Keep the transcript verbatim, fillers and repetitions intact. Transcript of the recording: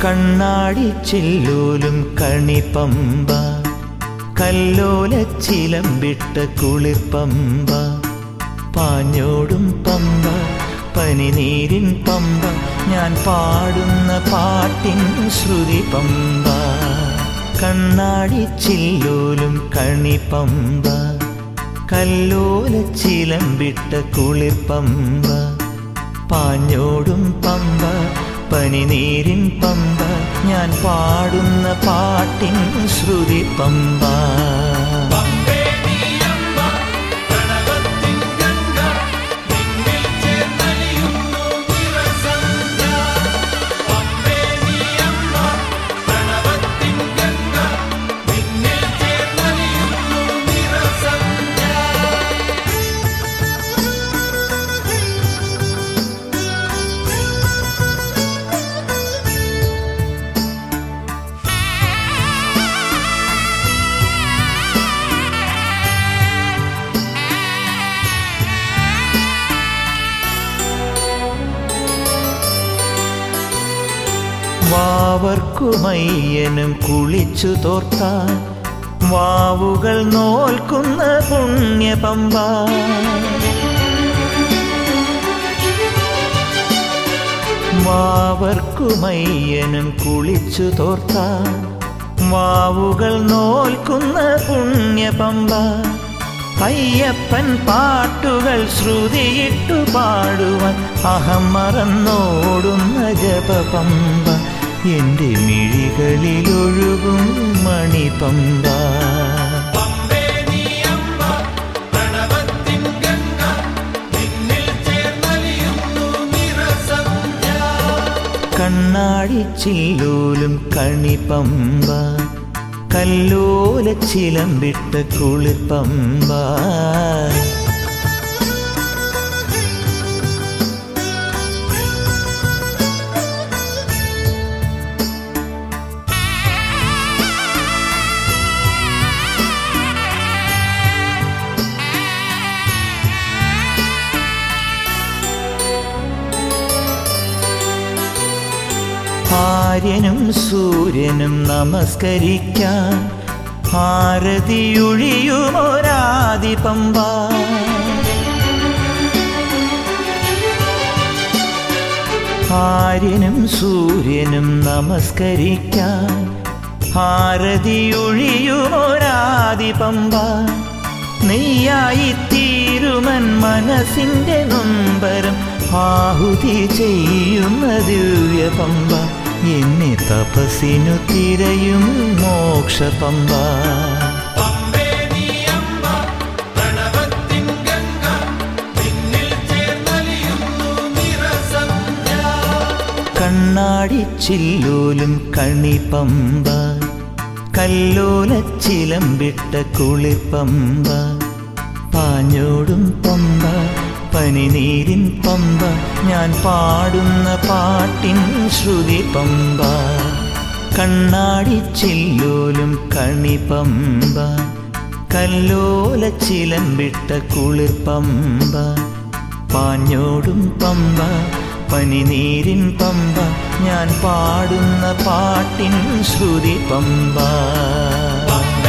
കണ്ണാടി ചില്ലൂലും കണിപ്പമ്പ, കല്ലോല ചിലമ്പിട്ട കുളിർപ്പമ്പ, പാഞ്ഞോടും പമ്പ, പനിനീരിൻ പമ്പ, ഞാൻ പാടുന്ന പാട്ടിൻ ശ്രുതി പമ്പ. കണ്ണാടി ചില്ലൂലും കണിപ്പമ്പ, കല്ലോല ചിലമ്പിട്ട കുളിർപ്പമ്പ, പാഞ്ഞോടും പമ്പ, പനിനീരിൻ പമ്പ, ഞാൻ പാടുന്ന പാട്ടിൻ ശ്രുതി പമ്പ. വാവർക്കുമയ്യനും കുളിച്ചു തോർത്താൻ വാവുകൾ നോൽക്കുന്ന പുണ്യപമ്പ. വാവർക്കുമയ്യനും കുളിച്ചു തോർത്താൻ വാവുകൾ നോൽക്കുന്ന പുണ്യപമ്പ. അയ്യപ്പൻ പാട്ടുകൾ ശ്രുതിയിട്ടു പാടുവാൻ അഹം മറന്നോടുന്ന ജപപമ്പ, എന്റെ മിഴികളിലൊഴുകും മണിപമ്പ. കണ്ണാടി ചില്ലൂലും കണിപ്പമ്പ, കല്ലോല ചിലമ്പിട്ട കുളിർപ്പമ്പ. ആര്യനും സൂര്യനും നമസ്കരിക്കാൻ ആരതിയൊഴിയുമൊരാദി പമ്പ. ആര്യനും സൂര്യനും നമസ്കരിക്കാൻ ആരതിയൊഴിയുമൊരാദി പമ്പ. നെയ്യായി തീരുമൻ മനസ്സിൻ്റെ നൊമ്പരം ആഹുതി ചെയ്യുന്ന ദിവ്യ പമ്പ, എന്നെ തപസ്സിനു തിരയും മോക്ഷപമ്പ. കണ്ണാടി ചില്ലൂലും കണിപ്പമ്പ, കല്ലോല ചിലമ്പിട്ട കുളിർപ്പമ്പ, പാഞ്ഞോടും പമ്പ, പനിനീരിൻ പമ്പ, ഞാൻ പാടുന്ന പാട്ടിൻ ശ്രുതി പമ്പ. കണ്ണാടി ചില്ലൂലും കണിപ്പമ്പ, കല്ലോല ചിലമ്പിട്ട കുളിർപ്പമ്പ, പാഞ്ഞോടും പമ്പ, പനിനീരിൻ പമ്പ, ഞാൻ പാടുന്ന പാട്ടിൻ ശ്രുതി പമ്പ.